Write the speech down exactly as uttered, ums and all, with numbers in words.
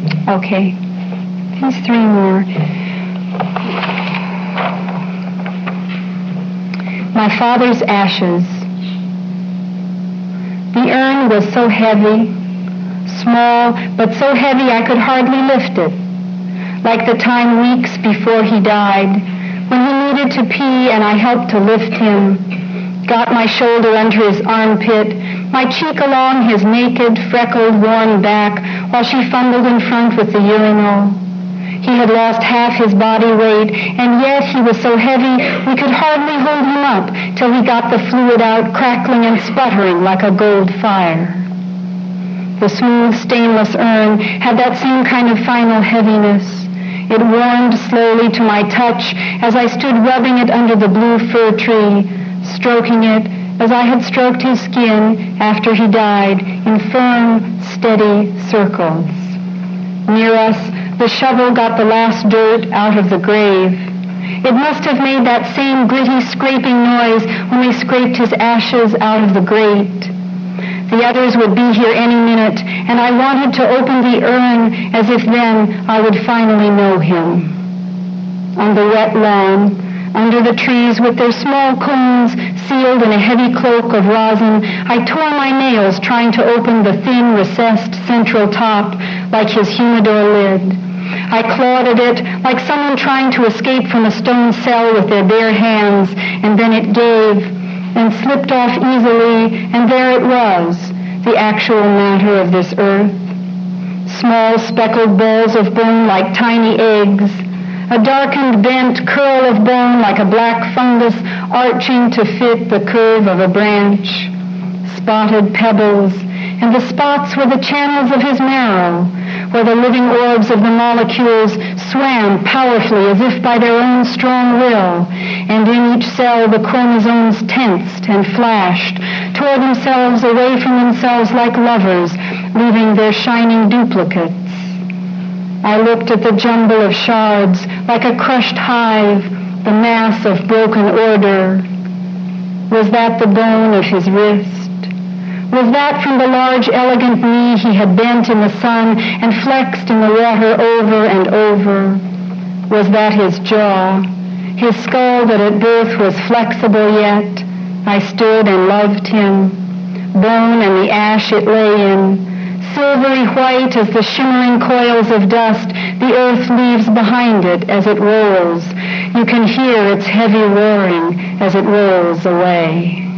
Okay. These three more. My father's ashes. The urn was so heavy, small, but so heavy I could hardly lift it. Like the time weeks before he died, when he needed to pee and I helped to lift him, got my shoulder under his armpit, my cheek along his naked, freckled, worn back, while she fumbled in front with the urinal. He had lost half his body weight, and yet he was so heavy we could hardly hold him up till he got the fluid out, crackling and sputtering like a gold fire. The smooth stainless urn had that same kind of final heaviness. It warmed slowly to my touch as I stood rubbing it under the blue fir tree, stroking it as I had stroked his skin after he died in firm, steady circles. Near us, the shovel got the last dirt out of the grave. It must have made that same gritty scraping noise when we scraped his ashes out of the grate. The others would be here any minute, and I wanted to open the urn as if then I would finally know him. On the wet lawn, under the trees with their small cones sealed in a heavy cloak of rosin, I tore my nails trying to open the thin, recessed central top like his humidor lid. I clawed at it like someone trying to escape from a stone cell with their bare hands, and then it gave and slipped off easily, and there it was, the actual matter of this earth. Small speckled balls of bone like tiny eggs, a darkened bent curl of bone like a black fungus arching to fit the curve of a branch, spotted pebbles, and the spots were the channels of his marrow, where the living orbs of the molecules swam powerfully as if by their own strong will, and in each cell the chromosomes tensed and flashed, tore themselves away from themselves like lovers, leaving their shining duplicates. I looked at the jumble of shards like a crushed hive, the mass of broken order. Was that the bone of his wrist? Was that from the large, elegant knee he had bent in the sun and flexed in the water over and over? Was that his jaw, his skull that at birth was flexible yet? I stood and loved him, bone and the ash it lay in, silvery white as the shimmering coils of dust the earth leaves behind it as it rolls. You can hear its heavy roaring as it rolls away.